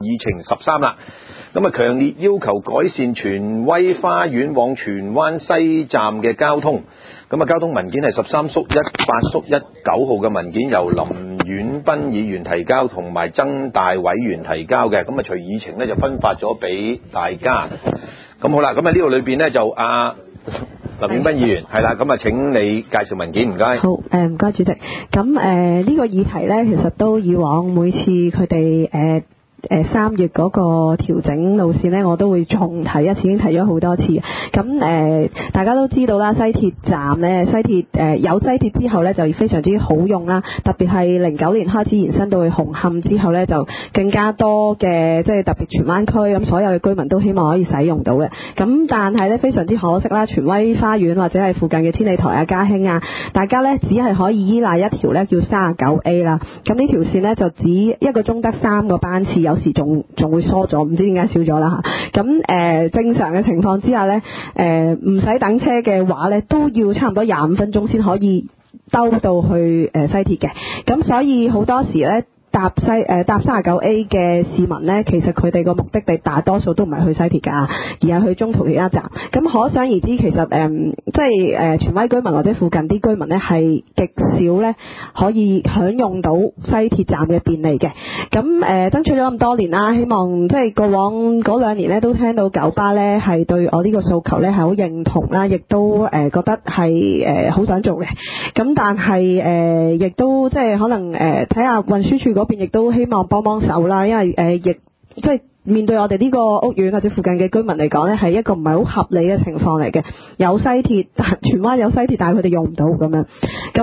議程13啦。咁啊，強烈要求改善荃威花園往荃灣西站嘅交通。咁啊，交通文件係13/18/19號嘅文件，由林遠斌議員提交同埋曾大委員提交嘅。咁啊，隨議程咧就分發咗俾大家。咁好啦，咁啊呢度裏邊咧就林遠斌議員係啦，咁啊請你介紹文件，唔該。 好，唔該主席。咁呢個議題咧，其實都以往每次佢哋3月嗰個調整路線呢，我都會重提一次，已經提咗好多次。咁大家都知道啦，西鐵站呢，有西鐵之後呢，就非常之好用啦。特別係09年開始延伸到去紅磡之後呢，就更加多嘅即係特別荃灣區咁，所有嘅居民都希望可以使用到嘅。咁但係呢，非常之可惜啦，荃威花園或者係附近嘅天利台啊、嘉興啊，大家呢只係可以依賴一條呢叫 39A 啦。咁呢條線呢，就只1個鐘得3個班次，有時仲會疏咗，唔知點解少咗啦嚇。咁正常嘅情況之下呢，唔使等車嘅話呢，都要差唔多25分鐘先可以兜到去西鐵嘅。咁所以好多時呢，搭 39A 嘅市民呢，其實佢哋個目的地大多數都唔係去西鐵㗎，而係去中途其他站。咁可想而知，其實即係荃威居民或者附近啲居民呢，係極少呢可以享用到西鐵站嘅便利嘅。咁爭取咗咁多年啦，希望即係過往嗰2年呢，都聽到九巴呢係對我呢個訴求呢係好認同啦，亦都覺得係好想做嘅。咁但係亦都即係可能睇下運輸署嗰邊亦都希望幫手啦，因為亦即係面對我哋呢個屋苑或者附近嘅居民嚟講呢，係一個唔係好合理嘅情況嚟嘅。有西鐵，荃灣有西鐵，但係佢哋用唔到咁樣。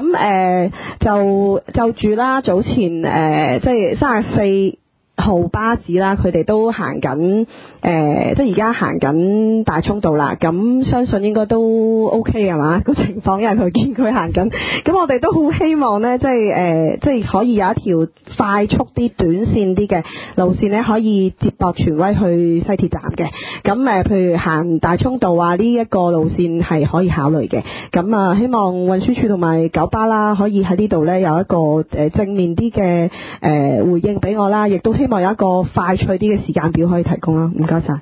咁就住啦，早前即係34號巴士啦，佢哋都行緊即係而家行緊大涌道啦。咁相信應該都 OK 係嘛個情況，因為佢見佢行緊。咁我哋都好希望呢，即係可以有一條快速啲、短線啲嘅路線呢，可以接駁荃威去西鐵站嘅。咁譬如行大涌道啊，呢一個路線係可以考慮嘅。咁啊，希望運輸署同埋九巴啦，可以喺呢度呢有一個正面啲嘅回應俾我啦，亦都希望有一個快脆啲嘅時間表可以提供啦。唔該晒。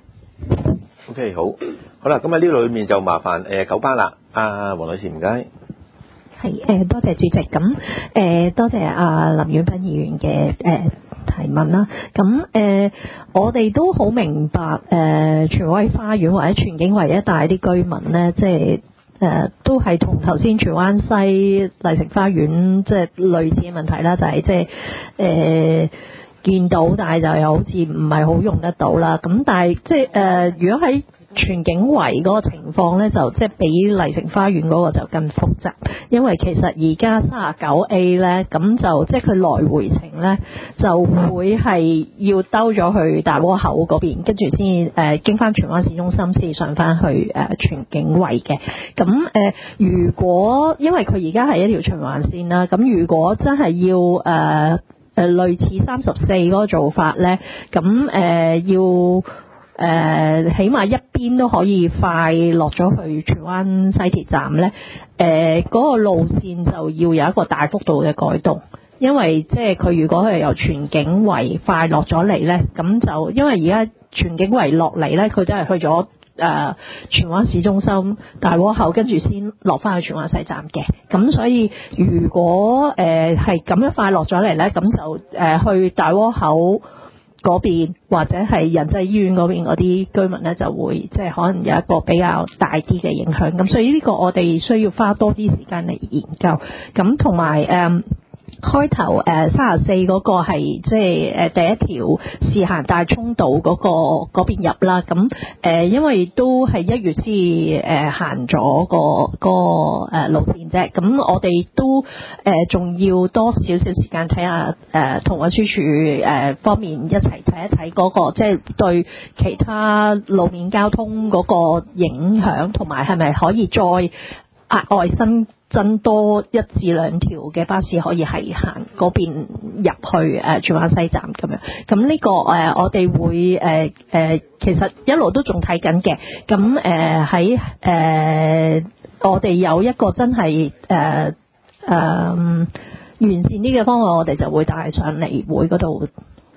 OK， 好啦，咁喺呢度裏面就麻煩九巴啦，黃女士唔該。 係多謝主席，咁多謝林遠斌議員嘅提問啦。咁我哋都好明白荃威花園或者荃景圍一帶啲居民呢，即係都係同頭先荃灣西麗城花園即係類似嘅問題啦，就係即係見到，但係就又好似唔係好用得到啦。咁但係即係如果喺荃景圍嗰個情況呢，就即係比麗城花園嗰個就更複雜，因為其實而家39A 呢，咁就即係佢來回程呢，就會係要兜咗去大窩口嗰邊，跟住先經翻荃灣市中心先上翻去荃景圍嘅。咁如果因為佢而家係一條循環線啦，咁如果真係要類似34嗰個做法呢，咁要起碼一邊都可以快落咗去荃灣西鐵站呢，嗰個路線就要有一個大幅度嘅改動，因為即係佢如果係由荃景圍快落咗嚟呢，咁就因為而家荃景圍落嚟呢，佢都係去咗荃灣市中心大窩口，跟住先落翻去荃灣西站嘅。咁所以如果係咁樣快落咗嚟呢，咁就去大窩口嗰邊或者係仁濟醫院嗰邊嗰啲居民呢，就會即係可能有一個比較大啲嘅影響。咁所以呢個我哋需要花多啲時間嚟研究。咁同埋開頭34嗰個係即係第一條試行大涌道嗰邊入啦。咁因為都係1月先行咗個路線啫。咁我哋都仲要多少少時間睇下同運輸署方面一齊睇一睇嗰個即係對其他路面交通嗰個影響，同埋係咪可以再額外增多1至2條嘅巴士可以係行嗰邊入去荃灣西站咁樣。咁呢個我哋會其實一路都仲睇緊嘅。咁喺我哋有一個真係完善啲嘅方案，我哋就會帶上嚟會嗰度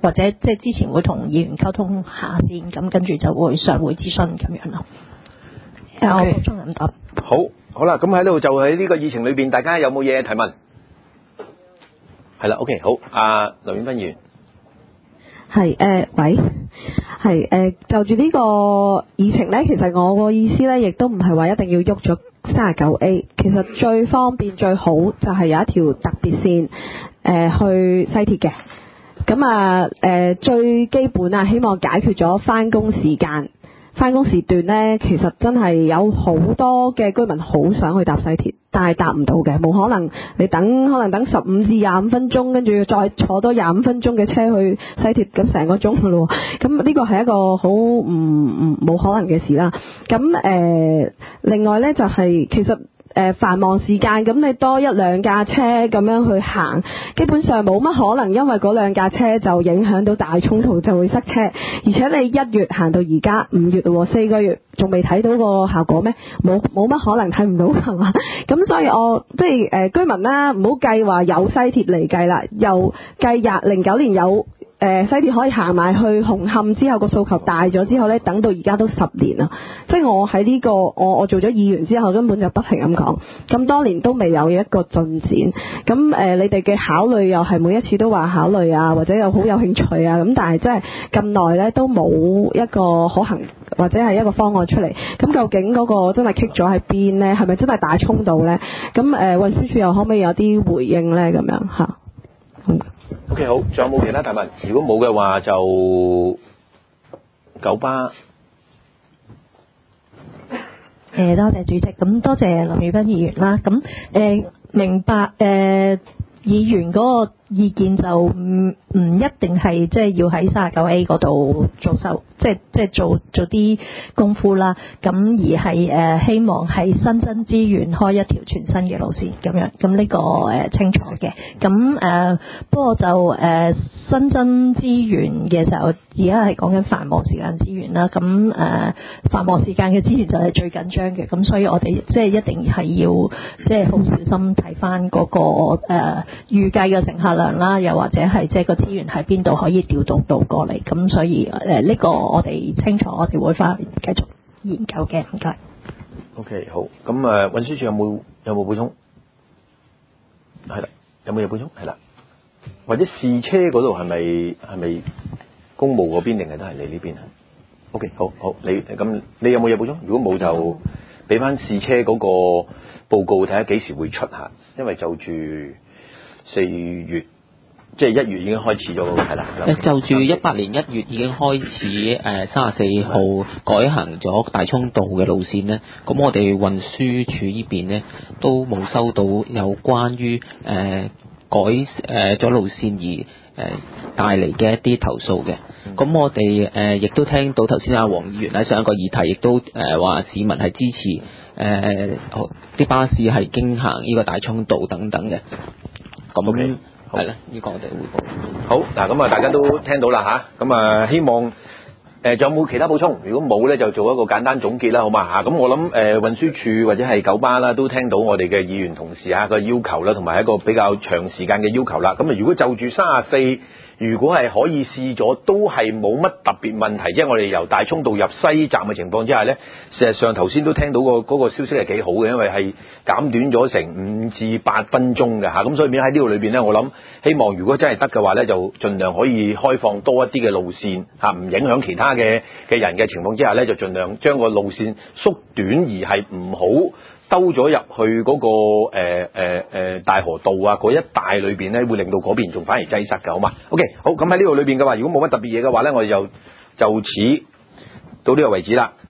或者即係之前會同議員溝通下先，咁跟住就會上會諮詢咁樣咯。我補充咁多。 好啦，咁喺呢度就喺呢個議程裏邊，大家有冇嘢提問？係啦 ，OK， 好，劉婉芬議員。 喂，就住呢個議程呢，其實我個意思呢，亦都唔係話一定要喐咗 39A， 其實最方便最好就係有一條特別線去西鐵嘅。咁最基本希望解決咗返工時間。返工時段呢，其實真係有好多嘅居民好想去搭西鐵，但係搭唔到嘅，冇可能你可能等15至25分鐘，跟住再坐多25分鐘嘅車去西鐵，咁成個鐘㗎咯。咁呢個係一個好冇可能嘅事啦。咁另外呢，就係其實繁忙時間，咁你多一兩架車咁樣去行，基本上冇乜可能因為嗰兩架車就影響到大涌道就會塞車。而且你1月行到而家5月咯，4個月仲未睇到個效果咩？冇乜可能睇唔到係嘛？咁所以我即係居民啦，唔好計話有西鐵嚟計啦，又計09年有西鐵可以行埋去紅磡之後，個訴求大咗之後呢，等到而家都10年啦。即係我喺呢個我做咗議員之後，根本就不停咁講，咁多年都未有一個進展。咁你哋嘅考慮又係每一次都話考慮啊，或者又好有興趣啊，咁但係真係咁耐呢，都冇一個可行或者係一個方案出嚟。咁究竟嗰個真係棘咗喺邊呢？係咪真係大涌道呢？咁運輸署又可唔可以有啲回應呢？咁樣嚇。 OK， 好，仲有冇其他提問？如果冇嘅話，就九巴。 多謝主席，咁多謝林宇斌議員啦。咁明白議員嗰個意見就唔一定係即係要喺 39A 嗰度即係做啲功夫啦。咁而係希望係新增資源開一條全新嘅路線咁樣。咁呢個清楚嘅。咁不過就新增資源嘅時候，而家係講緊繁忙時間資源啦。咁繁忙時間嘅資源就係最緊張嘅。咁所以我哋即係一定係要即係好小心睇翻嗰個預計嘅乘客量啦，又或者係即係個資源喺邊度可以調動到過嚟。咁所以呢個我哋清楚，我哋會翻去繼續研究嘅。唔該。 OK， 好。咁運輸署有冇補充？係啦，有冇嘢補充？係啦。或者試車嗰度係咪公務嗰邊定係都係你呢邊啊 ？OK， 好，你有冇嘢補充？如果冇就俾翻試車嗰個報告睇下幾時會出下，因為就住4月。即係1月已經開始咗，係啦。 就住18年1月已經開始34號改行咗大涌道嘅路線呢。咁我哋運輸署呢邊呢都冇收到有關於改咗路線而帶嚟嘅一啲投訴嘅。咁我哋亦都聽到頭先阿黃議員喺上一個議題亦都話市民係支持啲巴士係經行呢個大涌道等等嘅。咁 OK。 係啦，呢個我哋匯報。 好嗱，咁大家都聽到啦吓，咁希望仲有冇其他補充？如果冇咧，就做一個簡單總結啦，好嘛吓？咁我諗運輸署或者係九巴啦，都聽到我哋嘅議員同事個要求啦，同埋一個比較長時間嘅要求啦。咁如果就住34，如果係可以試咗，都係冇乜特別問題，即係我哋由大涌道入西站嘅情況之下呢，事實上頭先都聽到嗰個消息係幾好嘅，因為係減短咗成5至8分鐘嘅嚇，咁所以喺呢度裏邊呢，我諗希望如果真係得嘅話呢，就盡量可以開放多一啲嘅路線嚇，唔影響其他嘅人嘅情況之下呢，就盡量將個路線縮短，而係唔好兜咗入去嗰個大河道啊嗰一帶裏邊咧，會令到嗰邊仲反而擠塞㗎，好嘛 ？OK， 好，咁喺呢度裏邊嘅話，如果冇乜特別嘢嘅話咧，我哋就此到呢個為止啦。